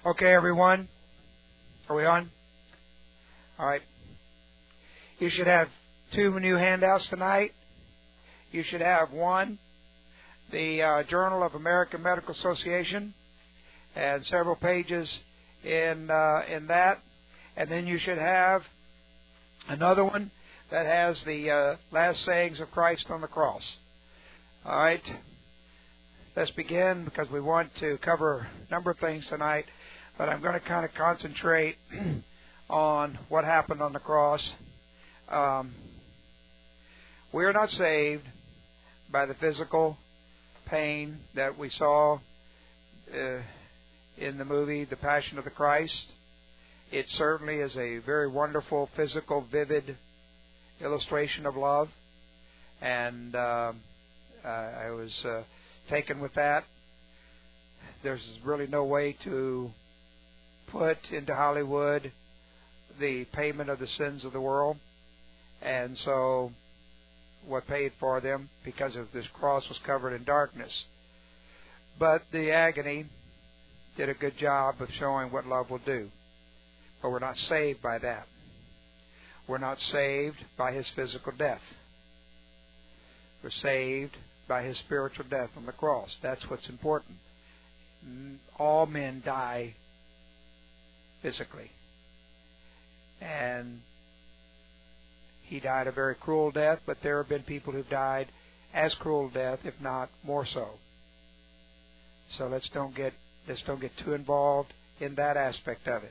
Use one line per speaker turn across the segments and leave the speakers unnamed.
Okay, everyone. Are we on? All right. You should have two new handouts tonight. You should have one, the Journal of American Medical Association, and several pages in that. And then you should have another one that has the last sayings of Christ on the cross. All right. Let's begin because we want to cover a number of things tonight. But I'm going to kind of concentrate on what happened on the cross. We are not saved by the physical pain that we saw in the movie The Passion of the Christ. It certainly is a very wonderful, physical, vivid illustration of love. And I was taken with that. There's really no way to put into Hollywood the payment of the sins of the world. And so what paid for them because of this cross was covered in darkness. But the agony did a good job of showing what love will do. But we're not saved by that. We're not saved by His physical death. We're saved by His spiritual death on the cross. That's what's important. All men die physically. And He died a very cruel death, but there have been people who've died as cruel death, if not more so. So let's don't get too involved in that aspect of it.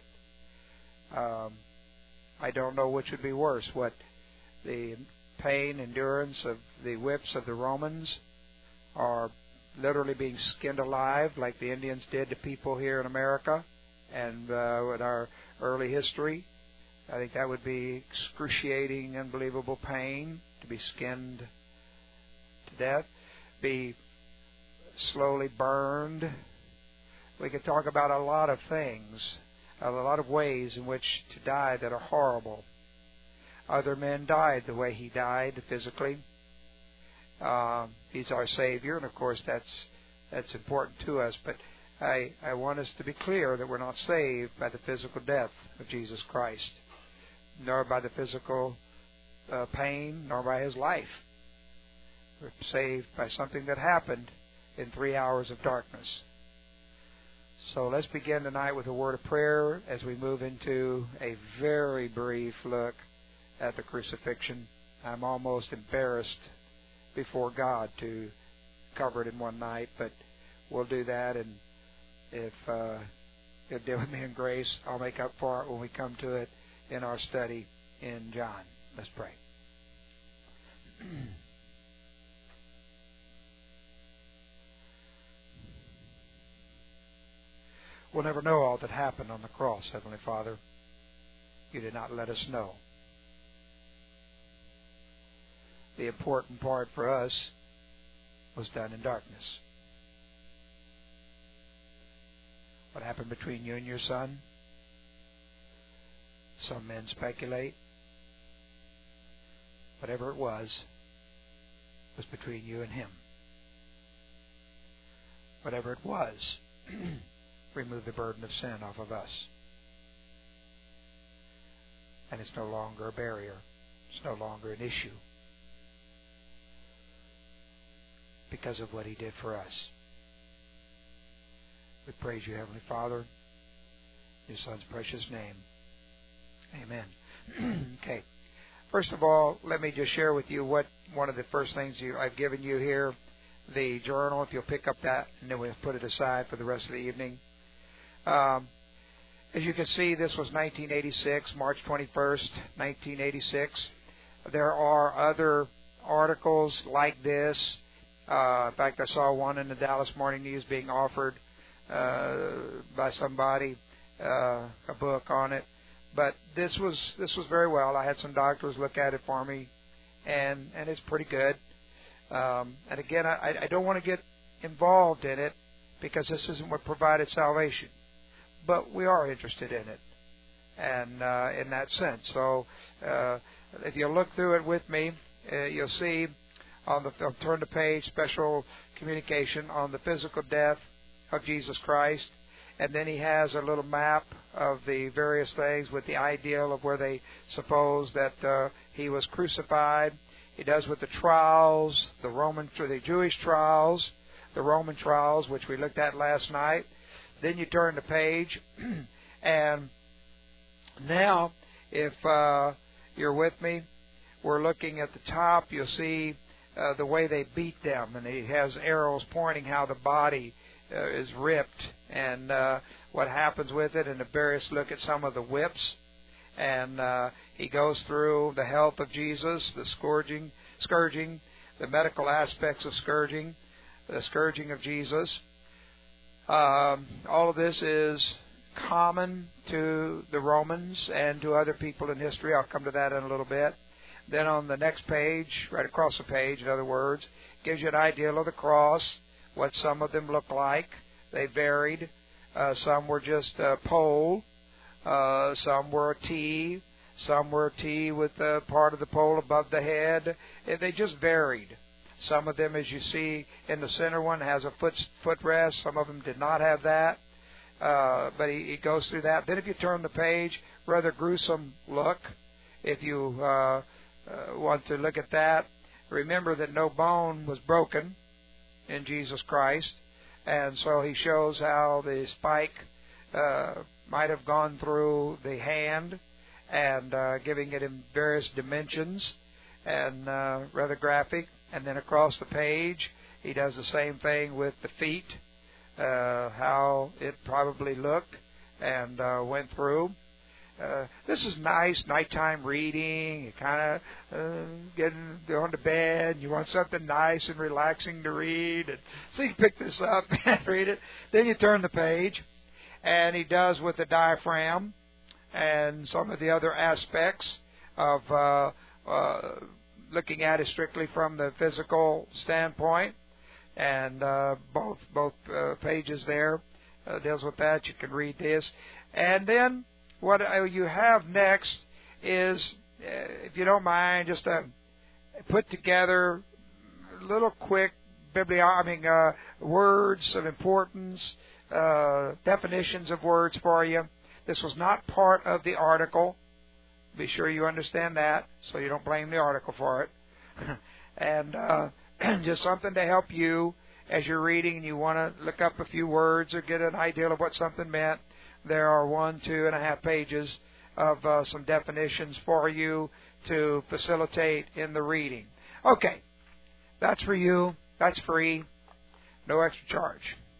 I don't know which would be worse, what the pain, endurance of the whips of the Romans, or literally being skinned alive like the Indians did to people here in America and with our early history. I think that would be excruciating, unbelievable pain to be skinned to death, be slowly burned. We could talk about a lot of things, a lot of ways in which to die that are horrible. Other men died the way He died physically. He's our Savior, and of course that's important to us. But I want us to be clear that we're not saved by the physical death of Jesus Christ, nor by the physical pain, nor by His life. We're saved by something that happened in 3 hours of darkness. So let's begin tonight with a word of prayer as we move into a very brief look at the crucifixion. I'm almost embarrassed before God to cover it in one night, but we'll do that, and if you'll deal with me in grace, I'll make up for it when we come to it in our study in John. Let's pray. We'll never know all that happened on the cross, Heavenly Father. You did not let us know. The important part for us was done in darkness. What happened between you and your son? Some men speculate. Whatever it was between you and Him. Whatever it was, remove the burden of sin off of us. And it's no longer a barrier. It's no longer an issue. Because of what He did for us. We praise You, Heavenly Father, in Your Son's precious name. Amen. Okay. First of all, let me just share with you what one of the first things I've given you here, the journal, if you'll pick up that, and then we'll put it aside for the rest of the evening. As you can see, this was 1986, March 21st, 1986. There are other articles like this. In fact, I saw one in the Dallas Morning News being offered by somebody, a book on it. But this was very well. I had some doctors look at it for me, and it's pretty good. And again, I don't want to get involved in it because this isn't what provided salvation. But we are interested in it, and in that sense. So if you look through it with me, you'll see I'll turn the page, special communication on the physical death of Jesus Christ. And then he has a little map of the various things with the ideal of where they suppose that he was crucified. He does with the trials, the Jewish trials, the Roman trials, which we looked at last night. Then you turn the page, and now, if you're with me, we're looking at the top. You'll see the way they beat them, and he has arrows pointing how the body is ripped and what happens with it, and a various look at some of the whips. And he goes through the health of Jesus, the scourging, the medical aspects of scourging, the scourging of Jesus. All of this is common to the Romans and to other people in history. I'll come to that in a little bit. Then on the next page, right across the page, in other words, gives you an idea of the cross, what some of them look like. They varied. Some were just a pole. Some were a T. Some were a T with part of the pole above the head. They just varied. Some of them, as you see in the center one, has a footrest. Some of them did not have that. But he goes through that. Then if you turn the page, rather gruesome look. If you want to look at that, remember that no bone was broken in Jesus Christ. And so he shows how the spike might have gone through the hand and giving it in various dimensions and rather graphic. And then across the page, he does the same thing with the feet, how it probably looked and went through. This is nice nighttime reading. You kind of going to bed. You want something nice and relaxing to read. And so you pick this up and read it. Then you turn the page, and he does with the diaphragm and some of the other aspects of looking at it strictly from the physical standpoint. And both pages there deals with that. You can read this. And then what you have next is, if you don't mind, just put together little quick words of importance, definitions of words for you. This was not part of the article. Be sure you understand that, so you don't blame the article for it. And just something to help you as you're reading and you want to look up a few words or get an idea of what something meant. There are 2.5 pages of some definitions for you to facilitate in the reading. Okay, that's for you. That's free. No extra charge.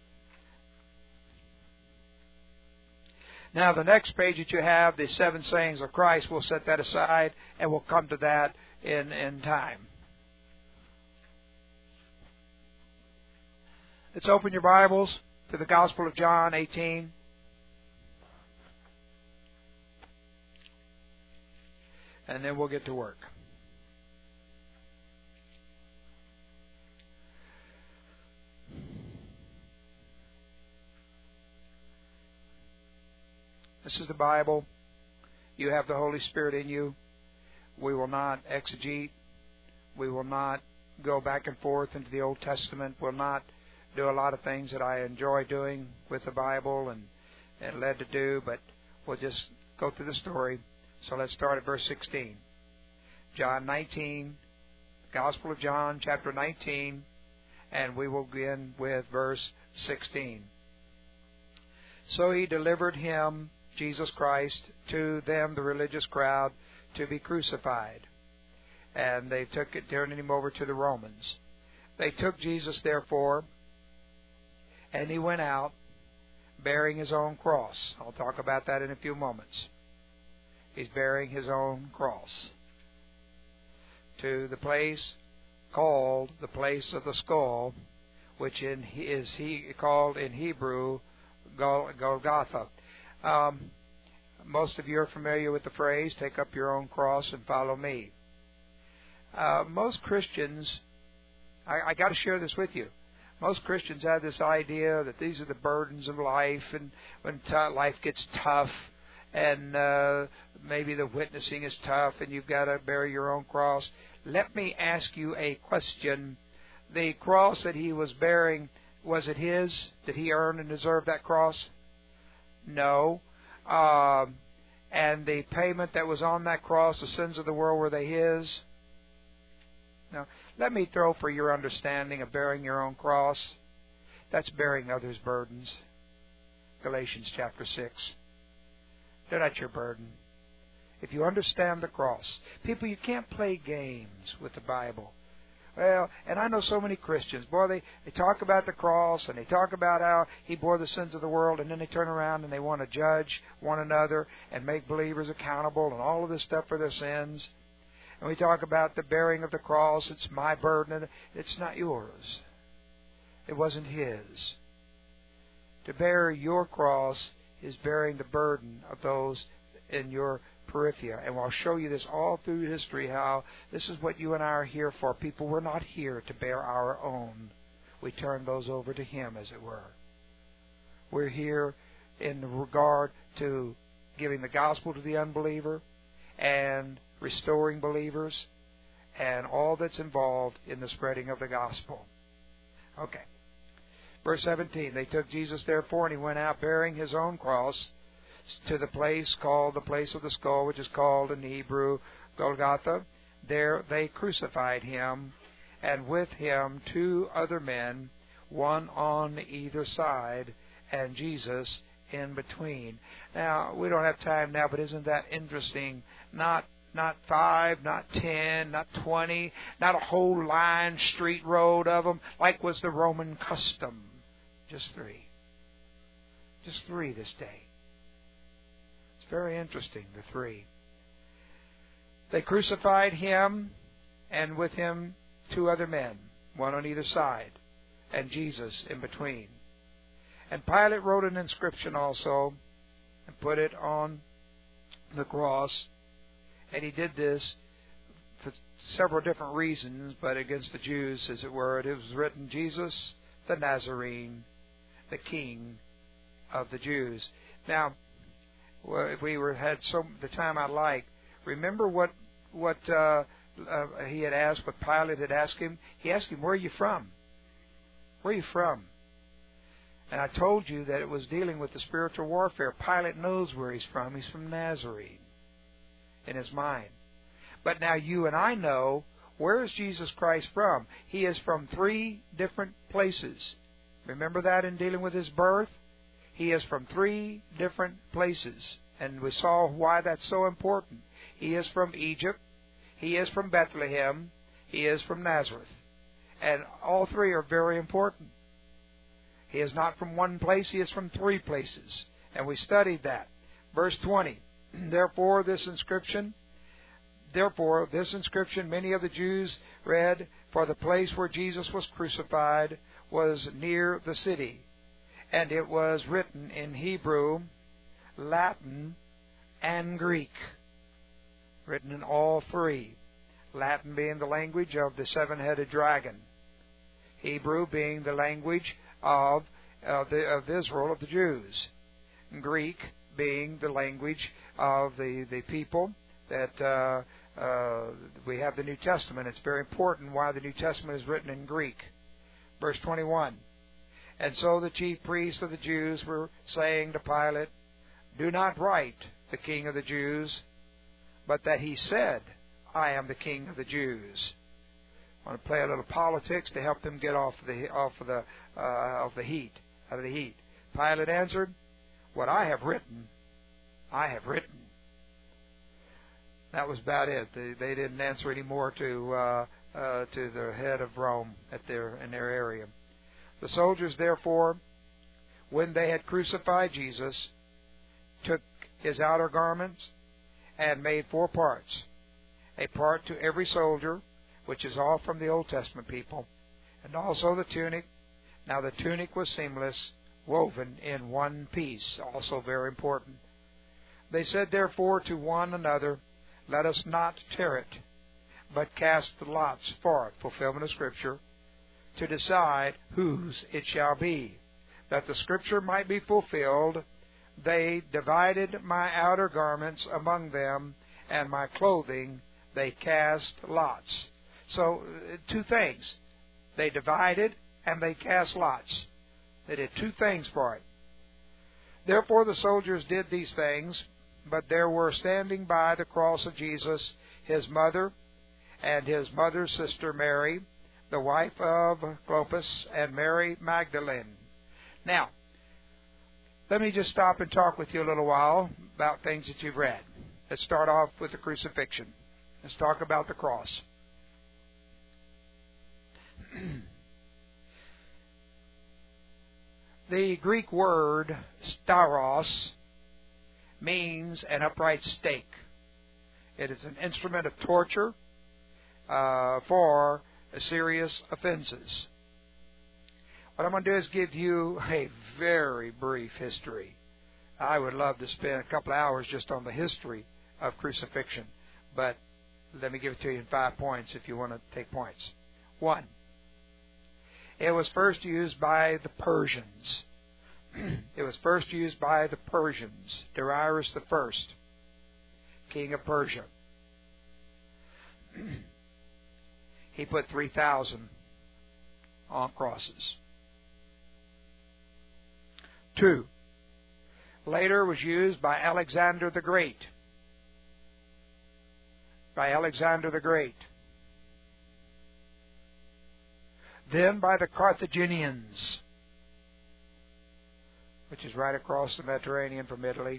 Now, the next page that you have, the 7 sayings of Christ, we'll set that aside, and we'll come to that in time. Let's open your Bibles to the Gospel of John 18. And then we'll get to work. This is the Bible. You have the Holy Spirit in you. We will not exegete. We will not go back and forth into the Old Testament. We'll not do a lot of things that I enjoy doing with the Bible and led to do, but we'll just go through the story. So let's start at verse 16. John 19, Gospel of John, chapter 19, and we will begin with verse 16. So he delivered him, Jesus Christ, to them, the religious crowd, to be crucified. And they took it, turning him over to the Romans. They took Jesus, therefore, and he went out, bearing his own cross. I'll talk about that in a few moments. He's bearing his own cross to the place called the place of the skull, which is called in Hebrew Golgotha. Most of you are familiar with the phrase, take up your own cross and follow me. Most Christians, I got to share this with you. Most Christians have this idea that these are the burdens of life, and when life gets tough, and maybe the witnessing is tough, and you've got to bear your own cross. Let me ask you a question. The cross that he was bearing, was it his? Did he earn and deserve that cross? No. And the payment that was on that cross, the sins of the world, were they His? No. Let me throw for your understanding of bearing your own cross. That's bearing others' burdens. Galatians chapter 6. They're not your burden. If you understand the cross. People, you can't play games with the Bible. Well, and I know so many Christians, boy, they talk about the cross, and they talk about how He bore the sins of the world, and then they turn around and they want to judge one another and make believers accountable and all of this stuff for their sins. And we talk about the bearing of the cross. It's my burden. It's not yours. It wasn't His. To bear your cross is bearing the burden of those in your periphery. And I'll show you this all through history, how this is what you and I are here for. People, we're not here to bear our own. We turn those over to Him, as it were. We're here in regard to giving the gospel to the unbeliever and restoring believers and all that's involved in the spreading of the gospel. Okay. Verse 17, they took Jesus therefore, and He went out bearing His own cross to the place called the place of the skull, which is called in Hebrew Golgotha. There they crucified Him, and with Him 2 other men, one on either side, and Jesus in between. Now, we don't have time now, but isn't that interesting? Not 5, not 10, not 20, not a whole line, street road of them, like was the Roman custom. Just 3. Just 3 this day. It's very interesting, the 3. They crucified Him, and with Him 2 other men, one on either side, and Jesus in between. And Pilate wrote an inscription also, and put it on the cross. And he did this for several different reasons, but against the Jews, as it were. It was written, Jesus the Nazarene, the King of the Jews. Now, if we had the time I'd like, remember what he had asked, what Pilate had asked him? He asked him, where are you from? Where are you from? And I told you that it was dealing with the spiritual warfare. Pilate knows where he's from. He's from Nazarene in his mind. But now you and I know, where is Jesus Christ from? He is from 3 different places. Remember that in dealing with His birth? He is from 3 different places. And we saw why that's so important. He is from Egypt. He is from Bethlehem. He is from Nazareth. And all 3 are very important. He is not from one place. He is from 3 places. And we studied that. Verse 20. Therefore, this inscription, many of the Jews read, for the place where Jesus was crucified was near the city. And it was written in Hebrew, Latin, and Greek. Written in all 3. Latin being the language of the 7-headed dragon. Hebrew being the language of Israel, of the Jews. Greek being the language of the people that we have the New Testament. It's very important why the New Testament is written in Greek. Verse 21. And so the chief priests of the Jews were saying to Pilate, do not write the King of the Jews, but that He said, I am the King of the Jews. I want to play a little politics to help them get out of the heat. Pilate answered, what I have written, I have written. That was about it. They didn't answer any more to the head of Rome in their area. The soldiers, therefore, when they had crucified Jesus, took His outer garments and made 4 parts, a part to every soldier, which is all from the Old Testament people, and also the tunic. Now the tunic was seamless, woven in one piece, also very important. They said therefore to one another, let us not tear it, but cast the lots for it, fulfillment of Scripture, to decide whose it shall be. That the Scripture might be fulfilled, they divided my outer garments among them, and my clothing they cast lots. So, 2 things. They divided and they cast lots. They did 2 things for it. Therefore the soldiers did these things, but there were standing by the cross of Jesus his mother and his mother's sister Mary, the wife of Clopas, and Mary Magdalene. Now, let me just stop and talk with you a little while about things that you've read. Let's start off with the crucifixion. Let's talk about the cross. The Greek word stauros means an upright stake. It is an instrument of torture for serious offenses. What I'm going to do is give you a very brief history. I would love to spend a couple of hours just on the history of crucifixion, but let me give it to you in 5 points if you want to take points. 1. It was first used by the Persians. It was first used by the Persians. Darius I, king of Persia. He put 3,000 on crosses. 2. Later was used by Alexander the Great. By Alexander the Great. Then by the Carthaginians, which is right across the Mediterranean from Italy,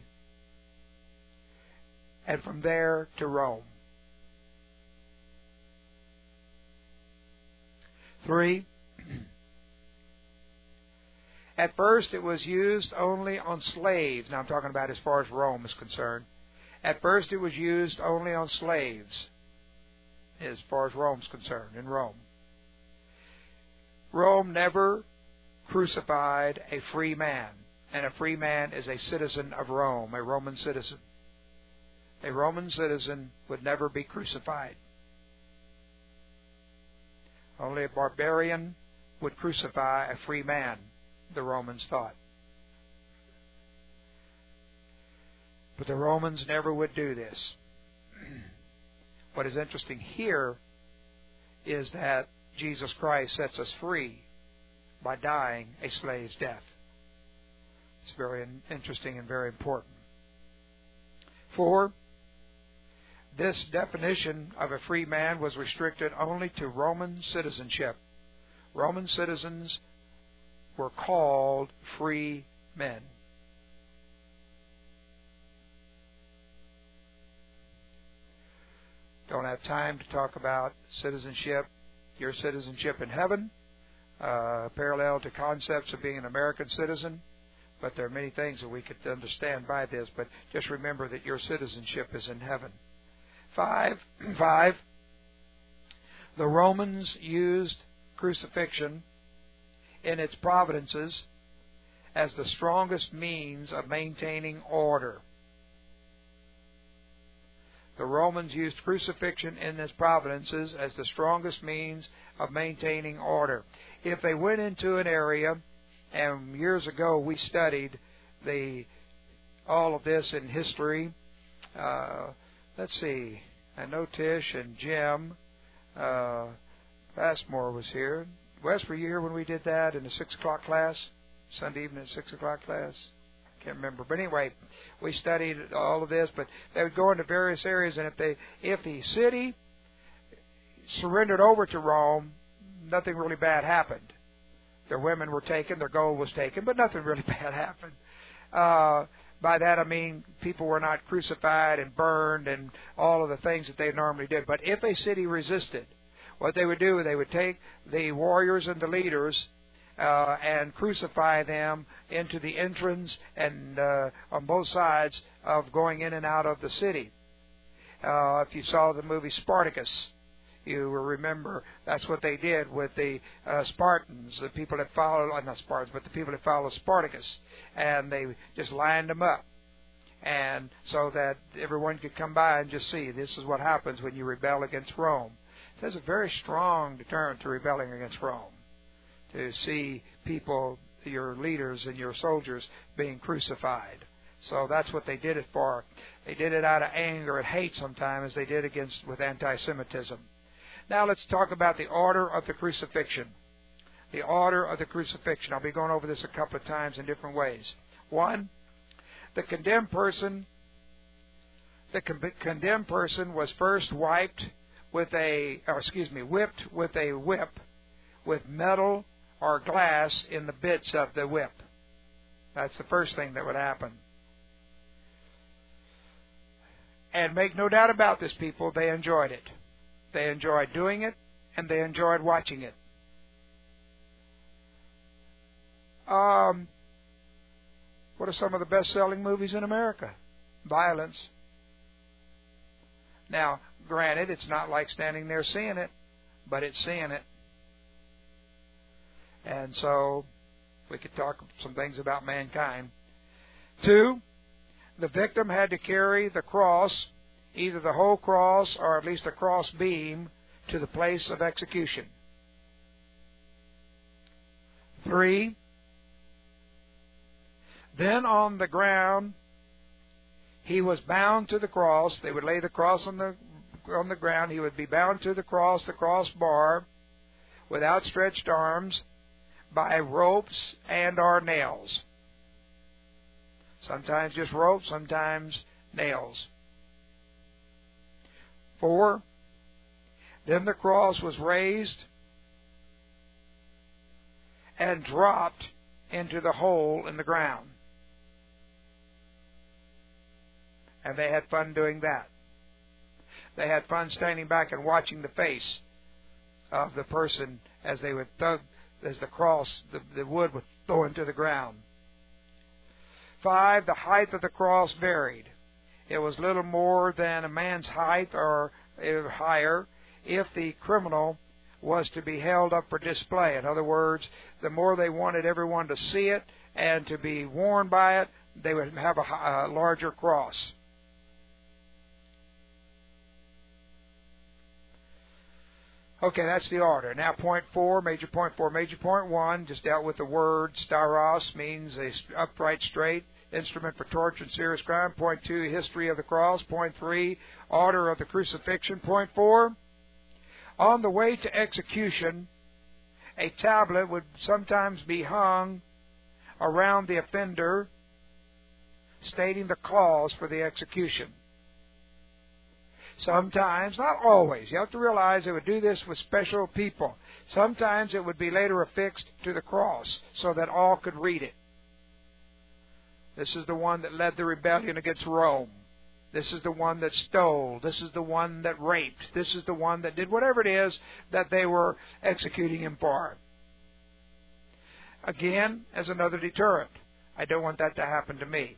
and from there to Rome. 3. At first it was used only on slaves. Now I'm talking about as far as Rome is concerned. At first it was used only on slaves, as far as Rome's concerned, in Rome. Rome never crucified a free man, and a free man is a citizen of Rome, a Roman citizen. A Roman citizen would never be crucified. Only a barbarian would crucify a free man, the Romans thought. But the Romans never would do this. What is interesting here is that Jesus Christ sets us free by dying a slave's death. It's very interesting and very important. 4. This definition of a free man was restricted only to Roman citizenship. Roman citizens were called free men. Don't have time to talk about citizenship, your citizenship in heaven, parallel to concepts of being an American citizen, but there are many things that we could understand by this, but just remember that your citizenship is in heaven. 5. The Romans used crucifixion in its provinces as the strongest means of maintaining order. The Romans used crucifixion in its provinces as the strongest means of maintaining order. If they went into an area, and years ago we studied all of this in history. Let's see. I know Tish and Jim. Passmore was here. Wes, were you here when we did that in the 6 o'clock class? Sunday evening 6 o'clock class? Can't remember. But anyway, we studied all of this, but they would go into various areas, and if the city surrendered over to Rome, nothing really bad happened. Their women were taken, their gold was taken, but nothing really bad happened. By that I mean people were not crucified and burned and all of the things that they normally did. But if a city resisted, what they would do, they would take the warriors and the leaders and crucify them into the entrance and on both sides of going in and out of the city. If you saw the movie Spartacus, you will remember that's what they did with the Spartans, the people that followed, not Spartans, but the people that followed Spartacus. And they just lined them up. And so that everyone could come by and just see this is what happens when you rebel against Rome. So there's a very strong deterrent to rebelling against Rome, to see people, your leaders and your soldiers, being crucified. So that's what they did it for. They did it out of anger and hate sometimes, as they did with anti-Semitism. Now let's talk about the order of the crucifixion. The order of the crucifixion. I'll be going over this a couple of times in different ways. 1, The condemned person was first whipped with a whip with metal or glass in the bits of the whip. That's the first thing that would happen. And make no doubt about this, people, they enjoyed it. They enjoyed doing it, and they enjoyed watching it. What are some of the best-selling movies in America? Violence. Now, granted, it's not like standing there seeing it, but it's seeing it. And so, we could talk some things about mankind. 2, the victim had to carry the cross, either the whole cross or at least a cross beam, to the place of execution. 3, then on the ground, he was bound to the cross. They would lay the cross on the ground. He would be bound to the crossbar, with outstretched arms, by ropes and or nails. Sometimes just ropes, sometimes nails. 4, then the cross was raised and dropped into the hole in the ground. And they had fun doing that. They had fun standing back and watching the face of the person as they would as the cross, the wood would go into the ground. 5, the height of the cross varied. It was little more than a man's height or higher if the criminal was to be held up for display. In other words, the more they wanted everyone to see it and to be warned by it, they would have a larger cross. Okay, that's the order. Now, point 4, major point 4. Major point 1 just dealt with the word stauros, means a upright, straight instrument for torture and serious crime. Point 2, history of the cross. Point 3, order of the crucifixion. Point 4, on the way to execution, a tablet would sometimes be hung around the offender stating the cause for the execution. Sometimes, not always, you have to realize they would do this with special people. Sometimes it would be later affixed to the cross so that all could read it. This is the one that led the rebellion against Rome. This is the one that stole. This is the one that raped. This is the one that did whatever it is that they were executing him for. Again, as another deterrent. I don't want that to happen to me.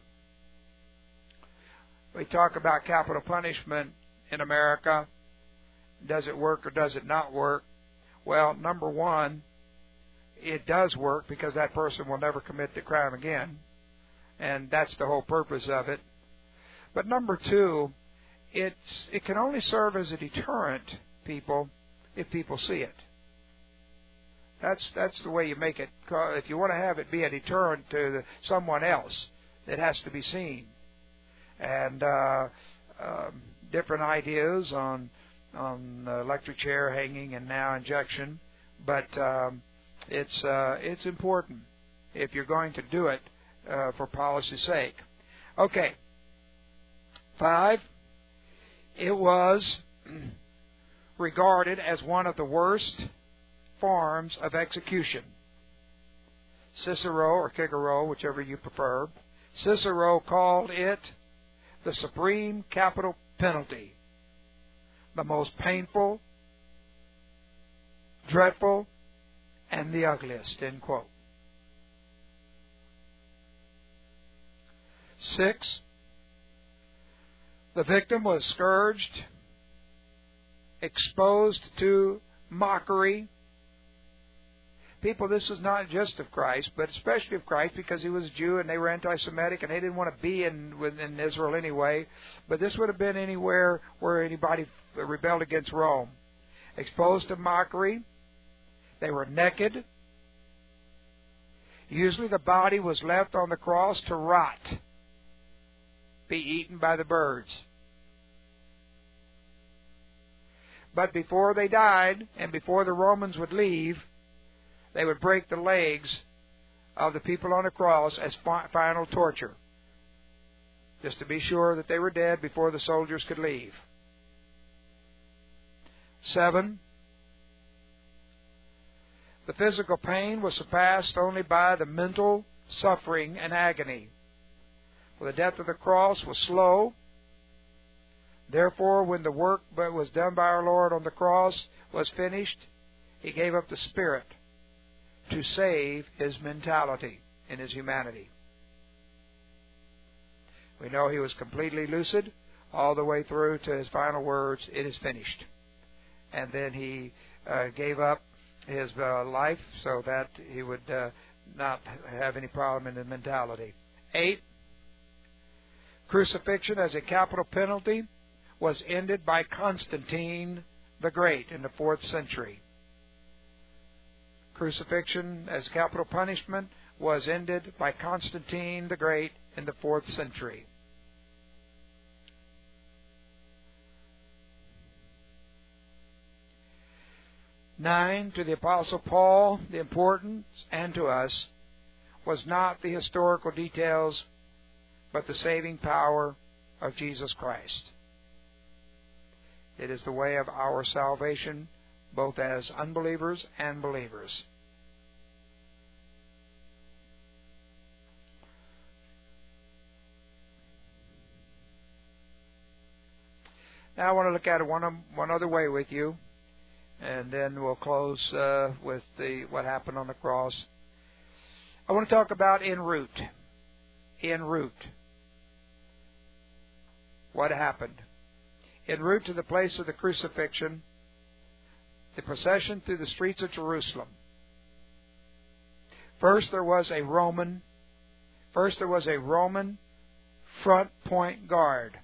We talk about capital punishment in America. Does it work or does it not work? Well, number one, it does work because that person will never commit the crime again. And that's the whole purpose of it. But number two, it can only serve as a deterrent, people, if people see it. That's the way you make it. If you want to have it be a deterrent to someone else, it has to be seen. And different ideas on electric chair hanging and now injection, but it's important if you're going to do it for policy's sake. Okay. 5, it was regarded as one of the worst forms of execution. Cicero, or Cicero, whichever you prefer, Cicero called it the supreme capital penalty, the most painful, dreadful, and the ugliest, end quote. 6, the victim was scourged, exposed to mockery. People, this is not just of Christ, but especially of Christ, because he was a Jew and they were anti-Semitic and they didn't want to be in Israel anyway. But this would have been anywhere where anybody rebelled against Rome. Exposed to mockery. They were naked. Usually the body was left on the cross to rot, be eaten by the birds. But before they died, and before the Romans would leave, they would break the legs of the people on the cross as final torture. just to be sure that they were dead before the soldiers could leave. 7. The physical pain was surpassed only by the mental suffering and agony. For the death of the cross was slow. Therefore, when the work that was done by our Lord on the cross was finished, He gave up the spirit to save His mentality and His humanity. We know He was completely lucid all the way through to His final words, "It is finished." And then He gave up His life so that He would not have any problem in His mentality. 8. Crucifixion as a capital penalty was ended by Constantine the Great in the 4th century. Crucifixion as capital punishment was ended by Constantine the Great in the 4th century. Nine, to the Apostle Paul, the importance, and to us, was not the historical details, but the saving power of Jesus Christ. It is the way of our salvation, both as unbelievers and believers. Now I want to look at it one other way with you, and then we'll close with what happened on the cross. I want to talk about en route. En route. What happened? En route to the place of the crucifixion, the procession through the streets of Jerusalem. First there was a Roman front point guard.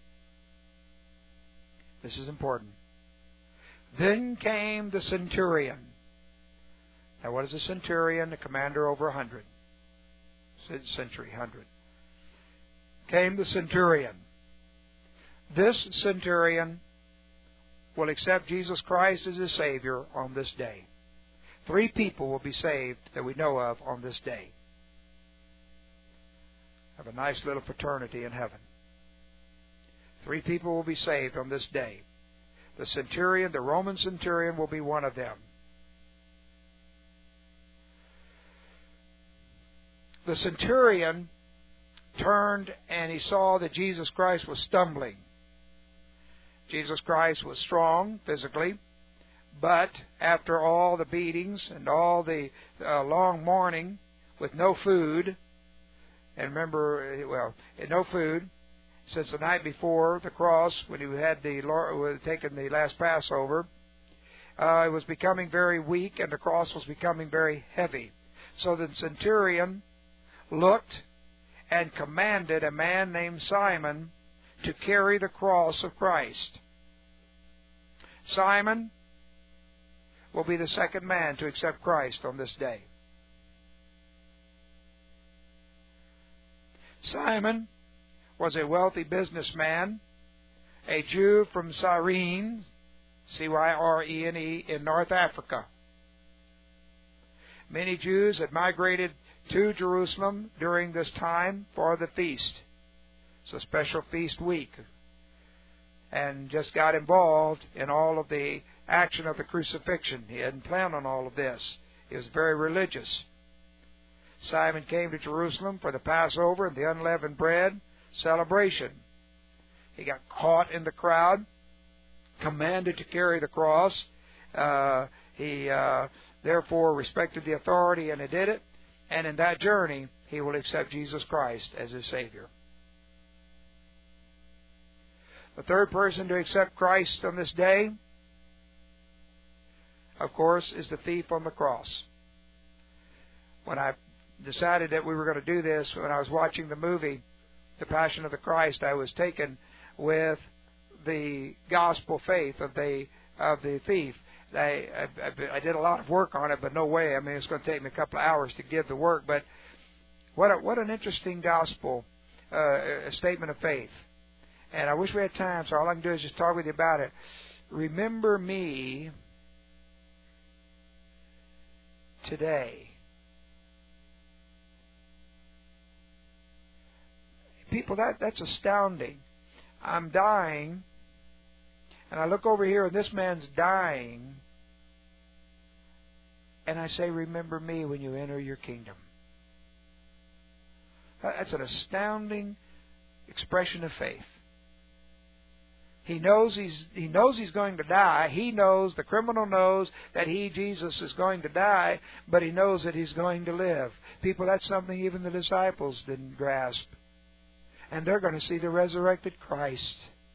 This is important. Then came the centurion. Now what is a centurion? A commander over 100. Century, 100. Came the centurion. This centurion will accept Jesus Christ as his Savior on this day. 3 people will be saved that we know of on this day. Have a nice little fraternity in heaven. 3 people will be saved on this day. The centurion, the Roman centurion, will be one of them. The centurion turned and he saw that Jesus Christ was stumbling. Jesus Christ was strong physically, but after all the beatings and all the long mourning with no food, and remember, no food, since the night before the cross, when he had taken the last Passover, it was becoming very weak, and the cross was becoming very heavy. So the centurion looked and commanded a man named Simon to carry the cross of Christ. Simon will be the second man to accept Christ on this day. Simon was a wealthy businessman, a Jew from Cyrene, Cyrene, in North Africa. Many Jews had migrated to Jerusalem during this time for the feast. It's a special feast week. And just got involved in all of the action of the crucifixion. He hadn't planned on all of this. He was very religious. Simon came to Jerusalem for the Passover and the unleavened bread celebration. He got caught in the crowd, commanded to carry the cross. He therefore respected the authority, and he did it. And in that journey, he will accept Jesus Christ as his Savior. The third person to accept Christ on this day, of course, is the thief on the cross. When I decided that we were going to do this, when I was watching the movie, The Passion of the Christ, I was taken with the gospel faith of the thief. I did a lot of work on it, but no way. I mean, it's going to take me a couple of hours to give the work. But what an interesting gospel a statement of faith. And I wish we had time, so all I can do is just talk with you about it. Remember me today. People, that's astounding. I'm dying, and I look over here, and this man's dying, and I say, remember me when you enter your kingdom. That's an astounding expression of faith. He knows he's going to die. He knows, the criminal knows that Jesus is going to die, but he knows that he's going to live. People, that's something even the disciples didn't grasp. And they're going to see the resurrected Christ.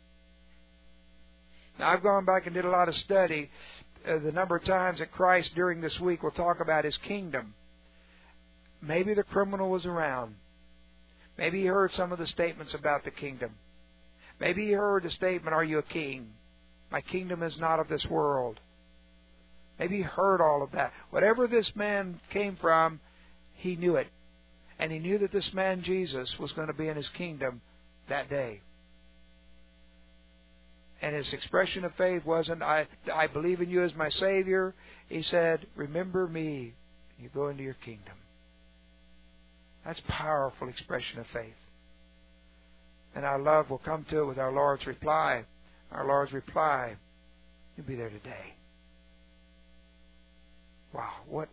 Now, I've gone back and did a lot of study. The number of times that Christ during this week will talk about His kingdom. Maybe the criminal was around. Maybe he heard some of the statements about the kingdom. Maybe he heard the statement, are you a king? My kingdom is not of this world. Maybe he heard all of that. Whatever this man came from, he knew it. And he knew that this man, Jesus, was going to be in His kingdom that day. And his expression of faith wasn't, I believe in you as my Savior. He said, remember me when you go into your kingdom. That's a powerful expression of faith. And our love will come to it with our Lord's reply. Our Lord's reply, you'll be there today. Wow, what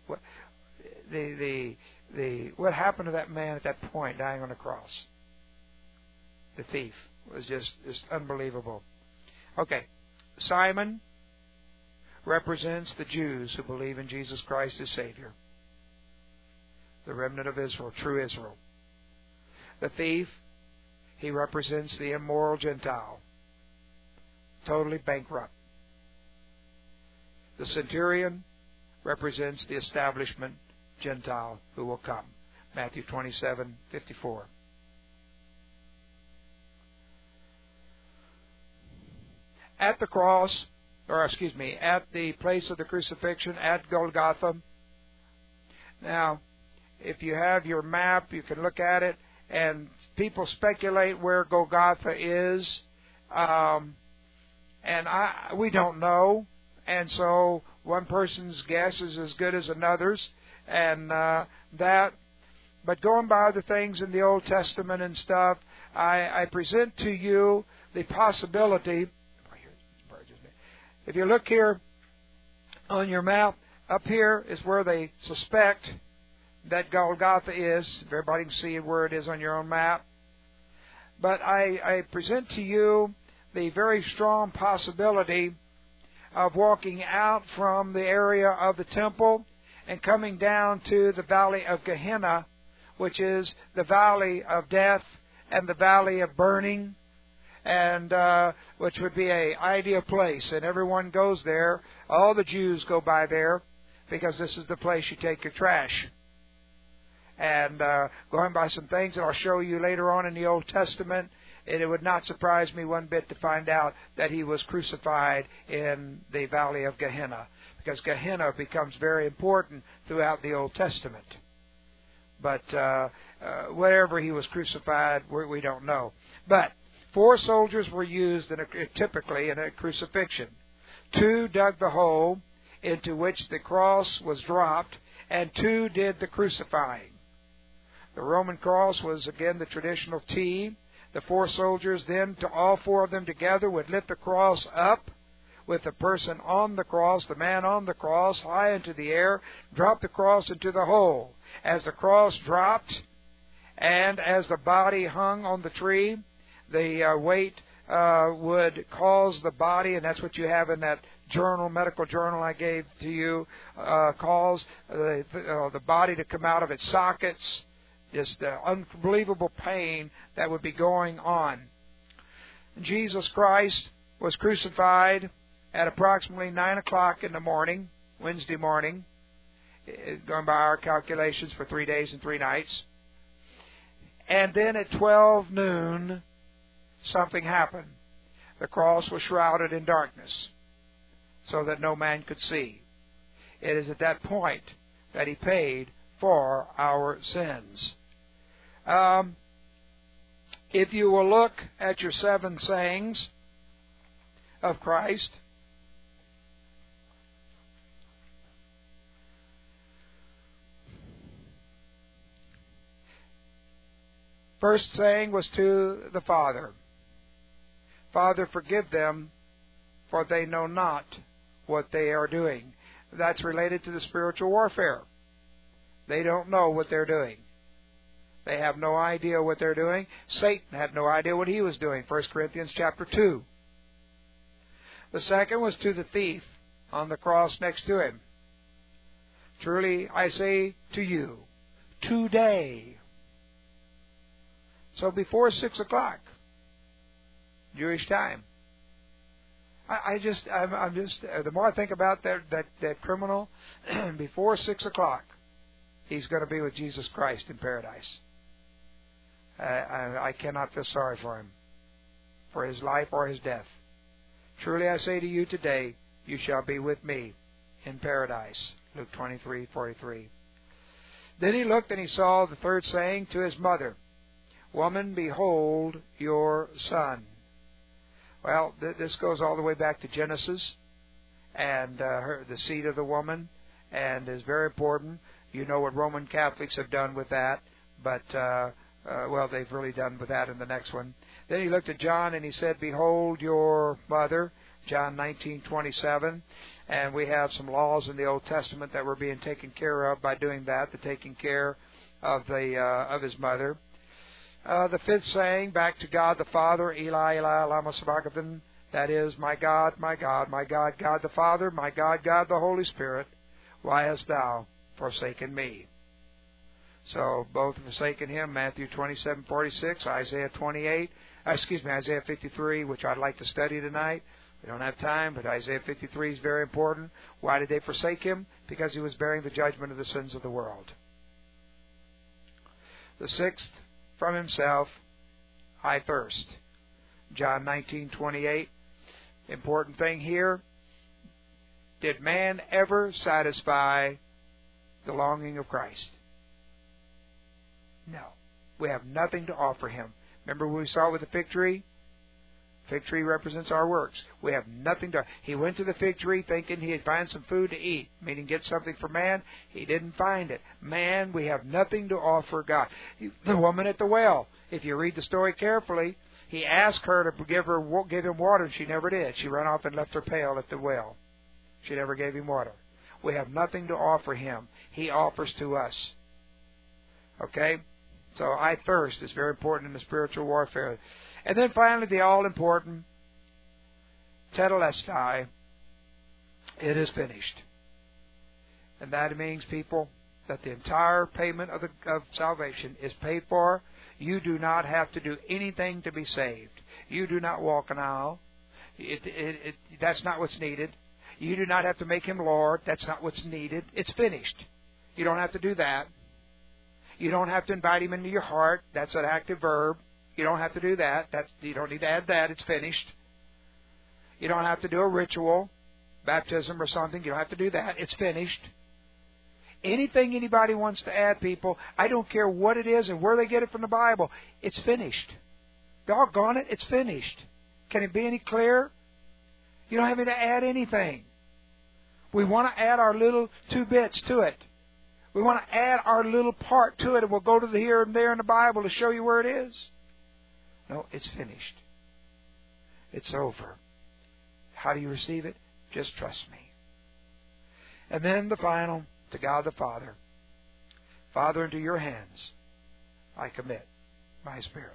happened to that man at that point, dying on the cross? The thief was just unbelievable. Okay, Simon represents the Jews who believe in Jesus Christ as Savior. The remnant of Israel, true Israel. The thief, he represents the immoral Gentile, totally bankrupt. The centurion represents the establishment Gentile who will come. Matthew 27:54. At the cross, at the place of the crucifixion, at Golgotha. Now, if you have your map, you can look at it, and people speculate where Golgotha is, we don't know, and so one person's guess is as good as another's, but going by the things in the Old Testament and stuff, I present to you the possibility. If you look here on your map, up here is where they suspect that Golgotha is. Everybody can see where it is on your own map. But I present to you the very strong possibility of walking out from the area of the temple and coming down to the valley of Gehenna, which is the valley of death and the valley of burning, and which would be an ideal place. And everyone goes there. All the Jews go by there because this is the place you take your trash. And going by some things that I'll show you later on in the Old Testament, it would not surprise me one bit to find out that He was crucified in the valley of Gehenna, because Gehenna becomes very important throughout the Old Testament. But wherever He was crucified, we don't know. But 4 soldiers were used typically in a crucifixion. 2 dug the hole into which the cross was dropped, and 2 did the crucifying. The Roman cross was, again, the traditional T. The 4 soldiers then, all 4 of them together, would lift the cross up with the person on the cross, the man on the cross, high into the air, drop the cross into the hole. As the cross dropped, and as the body hung on the tree, the weight would cause the body, and that's what you have in that journal, medical journal I gave to you, cause the body to come out of its sockets. Just unbelievable pain that would be going on. Jesus Christ was crucified at approximately 9 o'clock in the morning, Wednesday morning, going by our calculations for 3 days and 3 nights. And then at 12 noon, something happened. The cross was shrouded in darkness so that no man could see. It is at that point that He paid for our sins. If you will look at your 7 sayings of Christ, First saying was to the Father. Father, forgive them, for they know not what they are doing. That's related to the spiritual warfare. They don't know what they're doing. They have no idea what they're doing. Satan had no idea what he was doing. 1 Corinthians chapter 2. The second was to the thief on the cross next to him. Truly I say to you, today. So before 6 o'clock, Jewish time. I'm just the more I think about that criminal, before 6 o'clock, he's going to be with Jesus Christ in paradise. I cannot feel sorry for him, for his life or his death. Truly I say to you today, you shall be with me in paradise. Luke 23:43. Then he looked and he saw the third saying to his mother, Woman, behold your son. Well, this goes all the way back to Genesis and the seed of the woman, and is very important. You know what Roman Catholics have done with that, but, they've really done with that in the next one. Then he looked at John and he said, Behold your mother, John 19:27. And we have some laws in the Old Testament that were being taken care of by doing that, the taking care of his mother. The fifth saying, back to God the Father, Eli, Eli, lama sabachthani, that is, my God, God the Father, my God, God the Holy Spirit, why hast thou forsaken me? So both have forsaken him, Matthew 27:46, Isaiah 53, which I'd like to study tonight. We don't have time, but Isaiah 53 is very important. Why did they forsake him? Because he was bearing the judgment of the sins of the world. The sixth, from himself, I thirst. John 19:28. Important thing here. Did man ever satisfy the longing of Christ? No. We have nothing to offer him. Remember what we saw with the fig tree? Fig tree represents our works. We have nothing to... He went to the fig tree thinking he'd find some food to eat, meaning get something for man. He didn't find it. Man, we have nothing to offer God. The woman at the well, if you read the story carefully, he asked her to give him water, and she never did. She ran off and left her pail at the well. She never gave him water. We have nothing to offer him. He offers to us. Okay? So I thirst is very important in the spiritual warfare. And then finally, the all-important tetelestai, it is finished. And that means, people, that the entire payment of salvation is paid for. You do not have to do anything to be saved. You do not walk an aisle. That's not what's needed. You do not have to make him Lord. That's not what's needed. It's finished. You don't have to do that. You don't have to invite him into your heart. That's an active verb. You don't have to do that. You don't need to add that. It's finished. You don't have to do a ritual, baptism or something. You don't have to do that. It's finished. Anything anybody wants to add, people, I don't care what it is and where they get it from the Bible. It's finished. Doggone it, it's finished. Can it be any clearer? You don't have to add anything. We want to add our little 2 bits to it. We want to add our little part to it, and we'll go to the here and there in the Bible to show you where it is. No, it's finished. It's over. How do you receive it? Just trust me. And then the final, to God the Father. Father, into your hands I commit my spirit.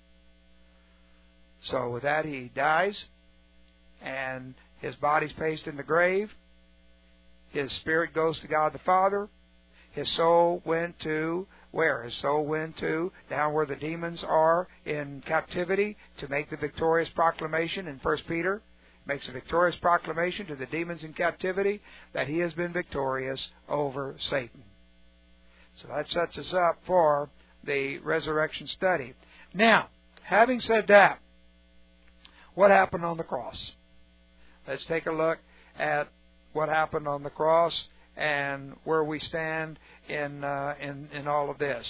So with that, he dies, and his body's placed in the grave. His spirit goes to God the Father. His soul went to where? His soul went to down where the demons are in captivity to make the victorious proclamation in 1 Peter. Makes a victorious proclamation to the demons in captivity that he has been victorious over Satan. So that sets us up for the resurrection study. Now, having said that, what happened on the cross? Let's take a look at what happened on the cross and where we stand in all of this.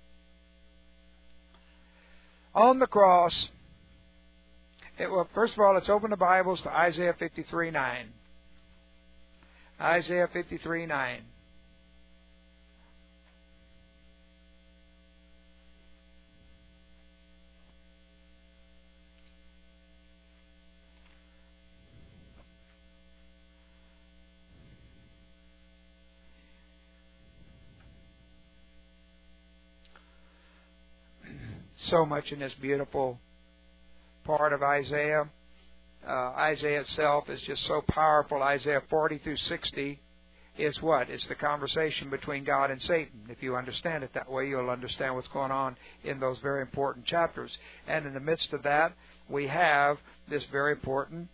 On the cross, first of all, let's open the Bibles to Isaiah 53:9. Isaiah 53:9. so much in this beautiful part of Isaiah. Isaiah itself is just so powerful. Isaiah 40 through 60 is what? It's the conversation between God and Satan. If you understand it that way, you'll understand what's going on in those very important chapters. And in the midst of that, we have this very important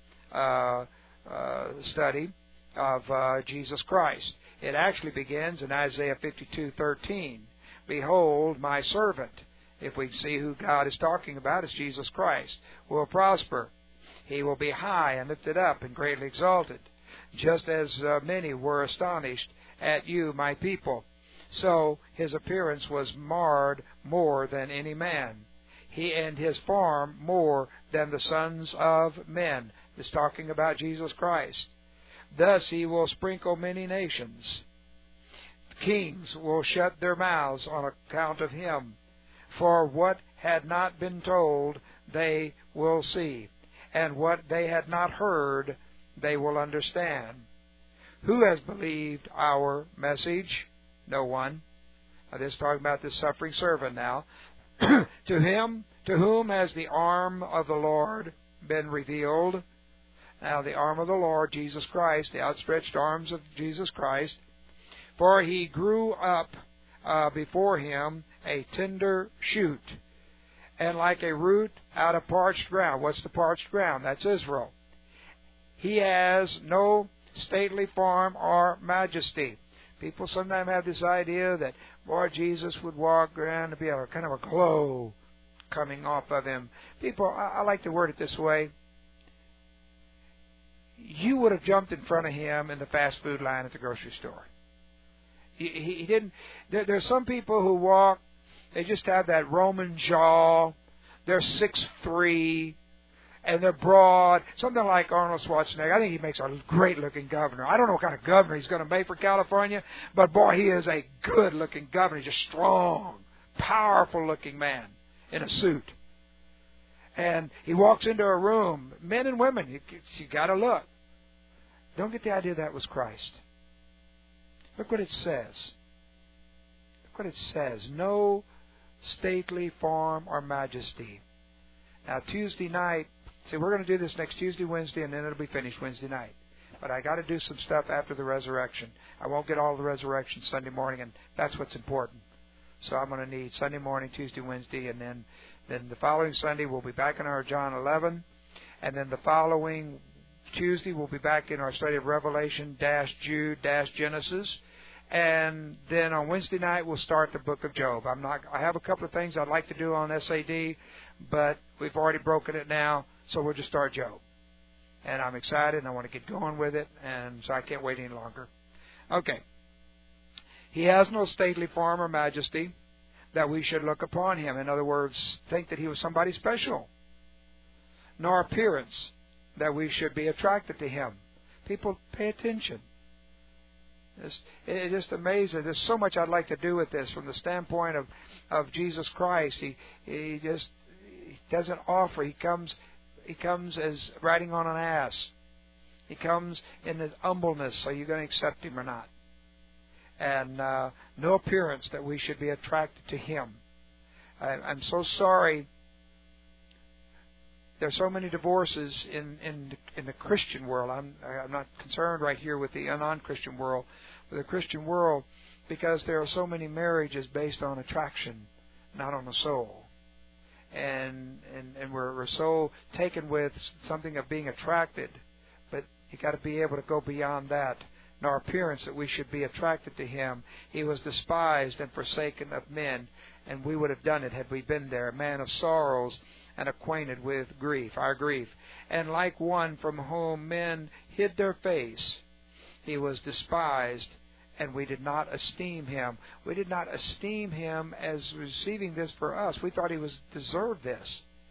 study of Jesus Christ. It actually begins in Isaiah 52:13. Behold, my servant. If we see who God is talking about, it's Jesus Christ. Will prosper. He will be high and lifted up and greatly exalted, just as many were astonished at you, my people. So his appearance was marred more than any man. He and his form more than the sons of men. It's talking about Jesus Christ. Thus he will sprinkle many nations. Kings will shut their mouths on account of him. For what had not been told, they will see, and what they had not heard, they will understand. Who has believed our message? No one. Now, this is talking about the suffering servant now. To whom has the arm of the Lord been revealed? Now, the arm of the Lord, Jesus Christ, the outstretched arms of Jesus Christ. For he grew up before him a tender shoot, and like a root out of parched ground. What's the parched ground? That's Israel. He has no stately form or majesty. People sometimes have this idea that, boy, Jesus would walk around and be a kind of a glow coming off of him. People, I like to word it this way. You would have jumped in front of him in the fast food line at the grocery store. He didn't. There's some people who walk, they just have that Roman jaw. They're 6'3", and they're broad. Something like Arnold Schwarzenegger. I think he makes a great-looking governor. I don't know what kind of governor he's going to make for California, but boy, he is a good-looking governor. He's a strong, powerful-looking man in a suit. And he walks into a room, men and women, you got to look. Don't get the idea that was Christ. Look what it says. Look what it says. No stately form or majesty. Now, Tuesday night, see, we're going to do this next Tuesday, Wednesday, and then it'll be finished Wednesday night. But I got to do some stuff after the resurrection. I won't get all the resurrection Sunday morning, and that's what's important. So I'm going to need Sunday morning, Tuesday, Wednesday, and then the following Sunday we'll be back in our John 11, and then the following Tuesday we'll be back in our study of Revelation Jude Genesis. And then on Wednesday night, we'll start the book of Job. I have a couple of things I'd like to do on SAD, but we've already broken it now, so we'll just start Job. And I'm excited, and I want to get going with it, and so I can't wait any longer. Okay. He has no stately form or majesty that we should look upon him. In other words, think that he was somebody special. Nor appearance that we should be attracted to him. People, pay attention. It's just amazing. There's so much I'd like to do with this from the standpoint of Jesus Christ. He doesn't offer. He comes as riding on an ass. He comes in his humbleness. Are you going to accept him or not? And no appearance that we should be attracted to him. I'm so sorry. There's so many divorces in the Christian world. I'm not concerned right here with the non-Christian world, with the Christian world, because there are so many marriages based on attraction, not on the soul. And we're so taken with something of being attracted, but you got to be able to go beyond that. In our appearance, that we should be attracted to him. He was despised and forsaken of men, and we would have done it had we been there. A man of sorrows and acquainted with grief, our grief. And like one from whom men hid their face, he was despised, and we did not esteem him. We did not esteem him as receiving this for us. We thought he deserved this.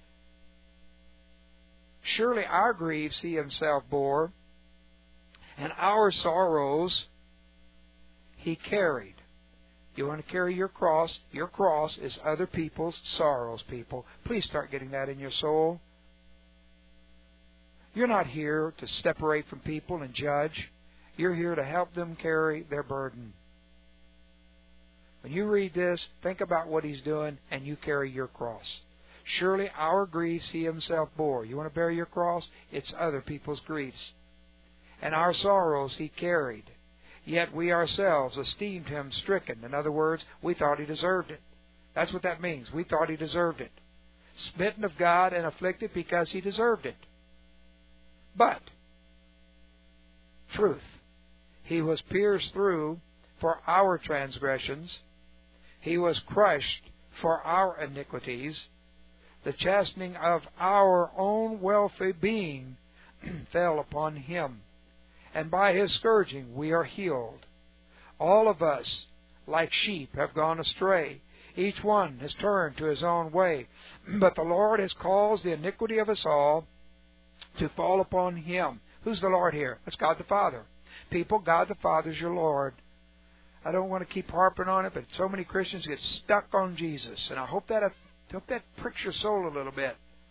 Surely our griefs he himself bore, and our sorrows he carried. You want to carry your cross? Your cross is other people's sorrows, people. Please start getting that in your soul. You're not here to separate from people and judge. You're here to help them carry their burden. When you read this, think about what he's doing, and you carry your cross. Surely our griefs He Himself bore. You want to bear your cross? It's other people's griefs. And our sorrows He carried. Yet we ourselves esteemed Him stricken. In other words, we thought He deserved it. That's what that means. We thought He deserved it. Smitten of God and afflicted because He deserved it. But, truth, He was pierced through for our transgressions. He was crushed for our iniquities. The chastening of our own well-being fell upon Him. And by His scourging we are healed. All of us, like sheep, have gone astray. Each one has turned to his own way. But the Lord has caused the iniquity of us all to fall upon Him. Who's the Lord here? That's God the Father. People, God the Father is your Lord. I don't want to keep harping on it, but so many Christians get stuck on Jesus. And I hope that pricks your soul a little bit.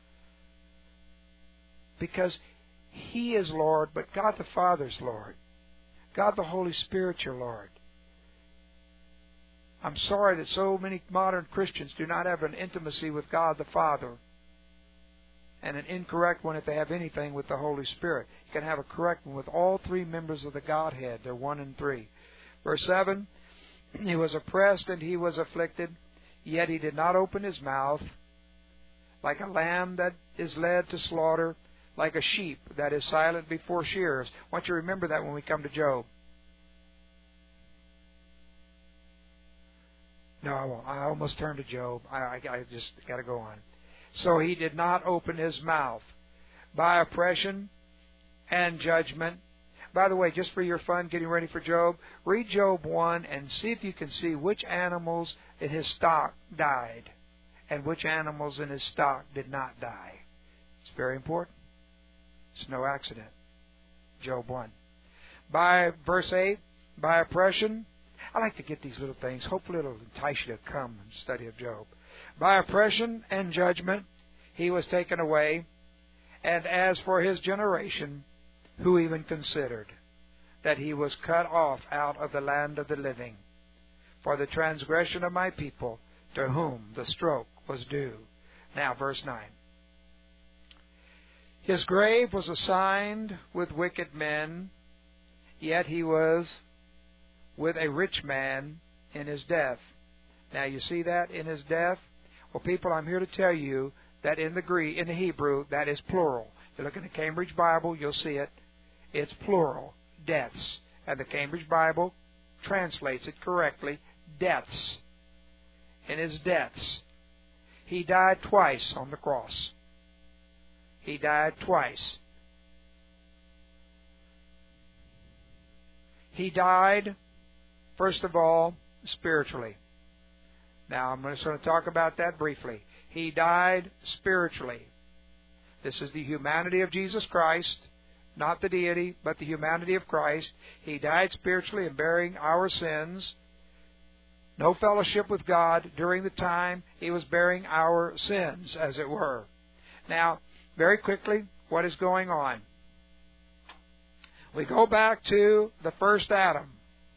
Because He is Lord, but God the Father is Lord. God the Holy Spirit your Lord. I'm sorry that so many modern Christians do not have an intimacy with God the Father, and an incorrect one if they have anything with the Holy Spirit. You can have a correct one with all three members of the Godhead. They're 1 and 3. Verse 7, He was oppressed and He was afflicted, yet He did not open His mouth. Like a lamb that is led to slaughter, like a sheep that is silent before shearers. I want you to remember that when we come to Job. No, I won't. I almost turned to Job. I just got to go on. So He did not open His mouth. By oppression and judgment. By the way, just for your fun, getting ready for Job, read Job 1 and see if you can see which animals in his stock died and which animals in his stock did not die. It's very important. It's no accident. Job 1. By verse 8, by oppression. I like to get these little things. Hopefully it'll entice you to come and study of Job. By oppression and judgment He was taken away. And as for His generation, who even considered that He was cut off out of the land of the living? For the transgression of my people, to whom the stroke was due. Now, verse 9. His grave was assigned with wicked men, yet He was with a rich man in His death. Now, you see that in His death? Well, people, I'm here to tell you that in the Hebrew, that is plural. If you look in the Cambridge Bible, you'll see it. It's plural, deaths. And the Cambridge Bible translates it correctly, deaths. In His deaths. He died twice on the cross. He died twice. He died, first of all, spiritually. Now, I'm just going to talk about that briefly. He died spiritually. This is the humanity of Jesus Christ, not the deity, but the humanity of Christ. He died spiritually in bearing our sins. No fellowship with God during the time He was bearing our sins, as it were. Now, very quickly, what is going on? We go back to the first Adam.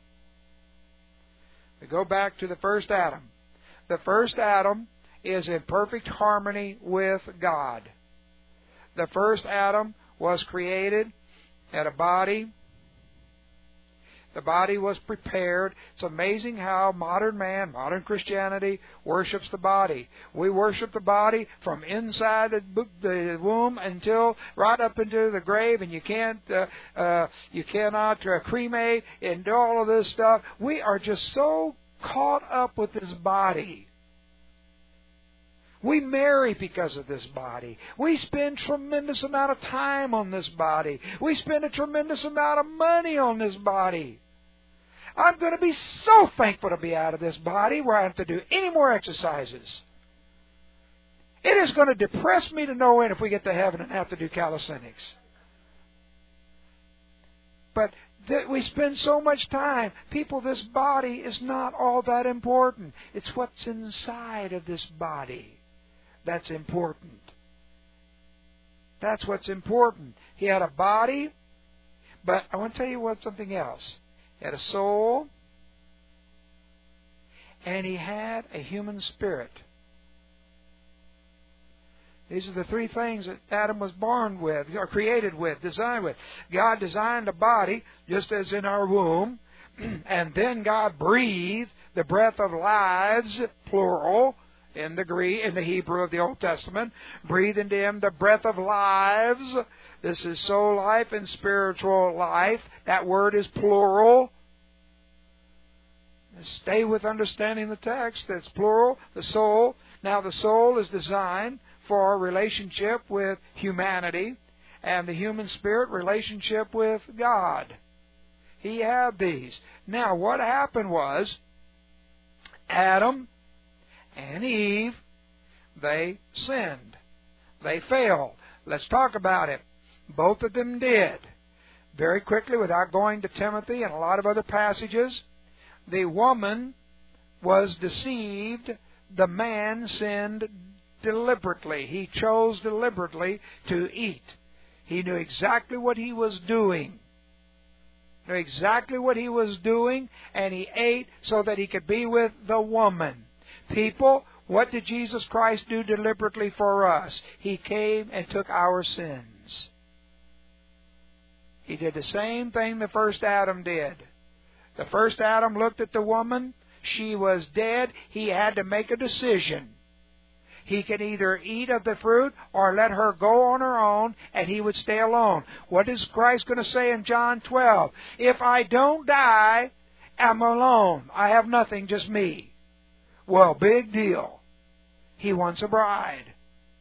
We go back to the first Adam. The first Adam is in perfect harmony with God. The first Adam was created, had a body. The body was prepared. It's amazing how modern man, modern Christianity, worships the body. We worship the body from inside the womb until right up into the grave, and you cannot cremate and do all of this stuff. We are just so caught up with this body. We marry because of this body. We spend tremendous amount of time on this body. We spend a tremendous amount of money on this body. I'm going to be so thankful to be out of this body where I don't have to do any more exercises. It is going to depress me to no end if we get to heaven and have to do calisthenics. But we spend so much time. People, this body is not all that important. It's what's inside of this body that's important. That's what's important. He had a body, but I want to tell you something else. He had a soul, and He had a human spirit. These are the three things that Adam was born with, or created with, designed with. God designed a body, just as in our womb, and then God breathed the breath of lives, plural, in the Greek, in the Hebrew of the Old Testament, breathed into him the breath of lives. This is soul life and spiritual life. That word is plural. Stay with understanding the text. That's plural, the soul. Now the soul is designed for relationship with humanity, and the human spirit relationship with God. He had these. Now what happened was, Adam and Eve, they sinned. They failed. Let's talk about it. Both of them did. Very quickly, without going to Timothy and a lot of other passages, the woman was deceived. The man sinned deliberately. He chose deliberately to eat. He knew exactly what he was doing. Knew exactly what he was doing, and he ate so that he could be with the woman. People, what did Jesus Christ do deliberately for us? He came and took our sins. He did the same thing the first Adam did. The first Adam looked at the woman. She was dead. He had to make a decision. He could either eat of the fruit or let her go on her own, and he would stay alone. What is Christ going to say in John 12? If I don't die, I'm alone. I have nothing, just me. Well, big deal. He wants a bride.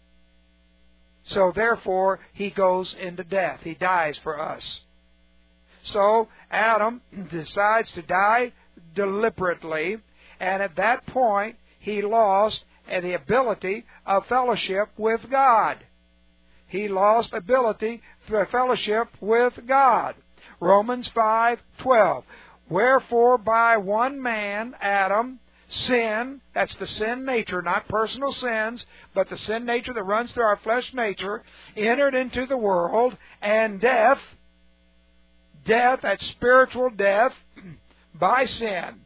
So therefore, he goes into death. He dies for us. So Adam decides to die deliberately, and at that point, he lost the ability of fellowship with God. He lost ability for fellowship with God. Romans 5:12. Wherefore by one man, Adam, sin, that's the sin nature, not personal sins, but the sin nature that runs through our flesh nature, entered into the world, and death, that's spiritual death, by sin.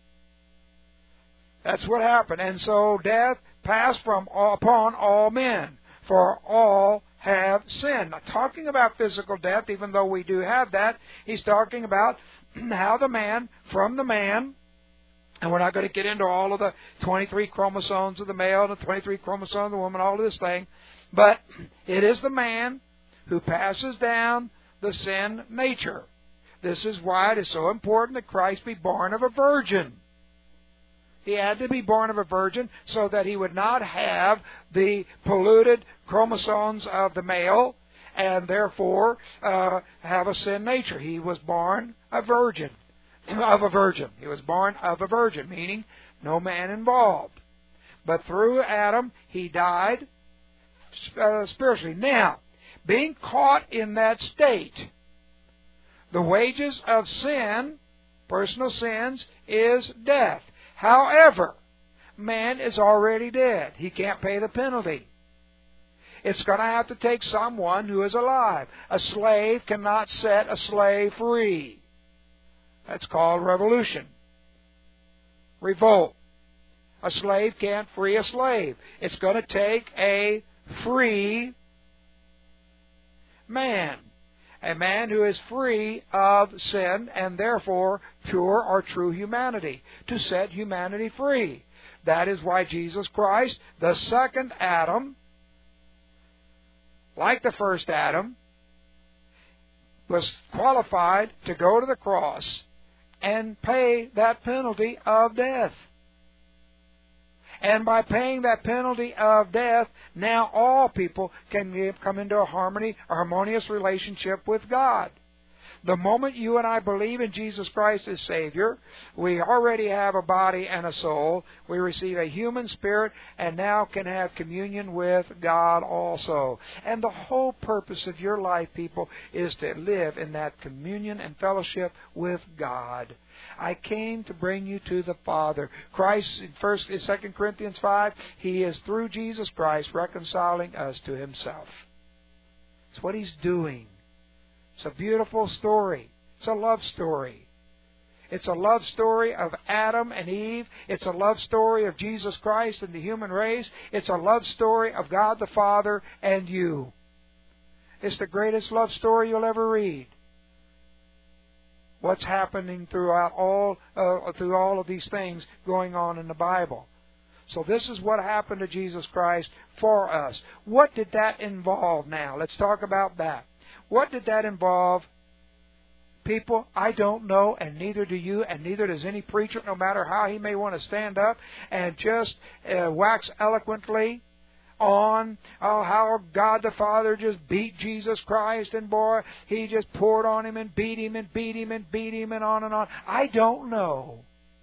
That's what happened. And so death passed upon all men, for all have sinned. Not talking about physical death, even though we do have that. He's talking about how the man, from the man, and we're not going to get into all of the 23 chromosomes of the male and the 23 chromosomes of the woman, all of this thing, but it is the man who passes down the sin nature. This is why it is so important that Christ be born of a virgin. He had to be born of a virgin so that he would not have the polluted chromosomes of the male and therefore have a sin nature. He was born a virgin, of a virgin. He was born of a virgin, meaning no man involved. But through Adam, he died spiritually. Now, being caught in that state, the wages of sin, personal sins, is death. However, man is already dead. He can't pay the penalty. It's going to have to take someone who is alive. A slave cannot set a slave free. That's called revolution. Revolt. A slave can't free a slave. It's going to take a free man. A man who is free of sin and therefore pure or true humanity, to set humanity free. That is why Jesus Christ, the second Adam, like the first Adam, was qualified to go to the cross and pay that penalty of death. And by paying that penalty of death, now all people can come into a harmonious relationship with God. The moment you and I believe in Jesus Christ as Savior, we already have a body and a soul. We receive a human spirit and now can have communion with God also. And the whole purpose of your life, people, is to live in that communion and fellowship with God. I came to bring you to the Father. Christ, in 2 Corinthians 5, He is through Jesus Christ reconciling us to Himself. It's what He's doing. It's a beautiful story. It's a love story. It's a love story of Adam and Eve. It's a love story of Jesus Christ and the human race. It's a love story of God the Father and you. It's the greatest love story you'll ever read. What's happening throughout all of these things going on in the Bible. So this is what happened to Jesus Christ for us. What did that involve now? Let's talk about that. What did that involve? People, I don't know, and neither do you, and neither does any preacher, no matter how he may want to stand up and just wax eloquently on how God the Father just beat Jesus Christ, and boy, He just poured on Him and beat Him and beat Him and beat Him and on and on. I don't know.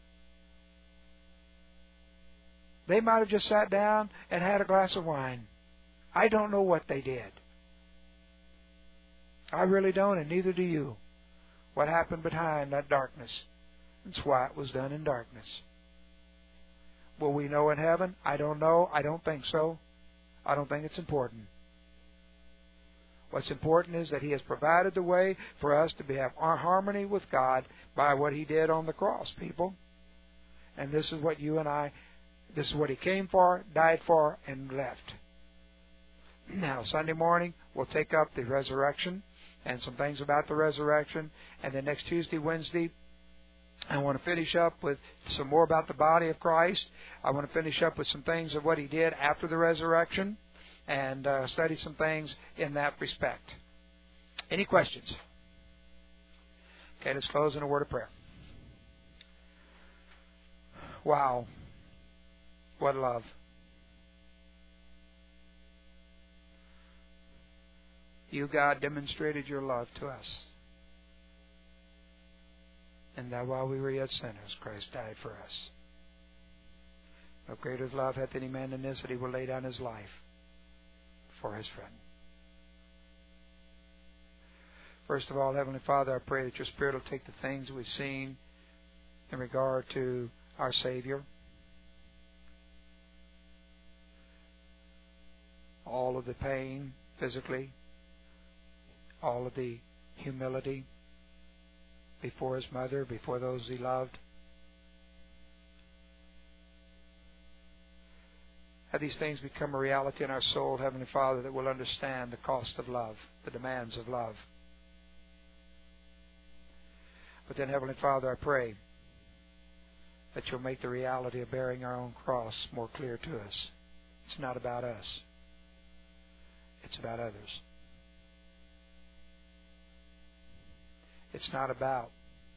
They might have just sat down and had a glass of wine. I don't know what they did. I really don't, and neither do you. What happened behind that darkness? That's why it was done in darkness. Will we know in heaven? I don't know. I don't think so. I don't think it's important. What's important is that He has provided the way for us to have our harmony with God by what He did on the cross, people. And this is what you and I, this is what He came for, died for, and left. Now, Sunday morning, we'll take up the resurrection and some things about the resurrection. And then next Tuesday, Wednesday, I want to finish up with some more about the body of Christ. I want to finish up with some things of what He did after the resurrection and study some things in that respect. Any questions? Okay, let's close in a word of prayer. Wow. What love. You, God, demonstrated your love to us. And that while we were yet sinners, Christ died for us. No greater love hath any man than this, that he will lay down his life for his friend. First of all, Heavenly Father, I pray that your Spirit will take the things we've seen in regard to our Savior, all of the pain physically, all of the humility before His mother, before those He loved. Have these things become a reality in our soul, Heavenly Father, that we'll understand the cost of love, the demands of love. But then, Heavenly Father, I pray that you'll make the reality of bearing our own cross more clear to us. It's not about us. It's about others. It's not about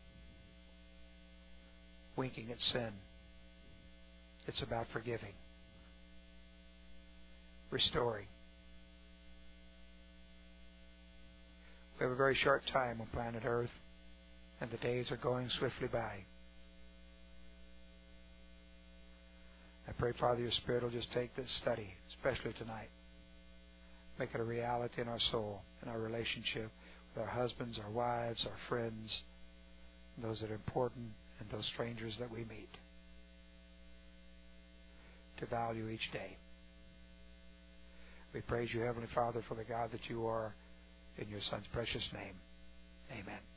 winking at sin. It's about forgiving, restoring. We have a very short time on planet Earth, and the days are going swiftly by. I pray, Father, your Spirit will just take this study, especially tonight, make it a reality in our soul, in our relationship with our husbands, our wives, our friends, those that are important, and those strangers that we meet, to value each day. We praise you, Heavenly Father, for the God that you are, in your Son's precious name. Amen.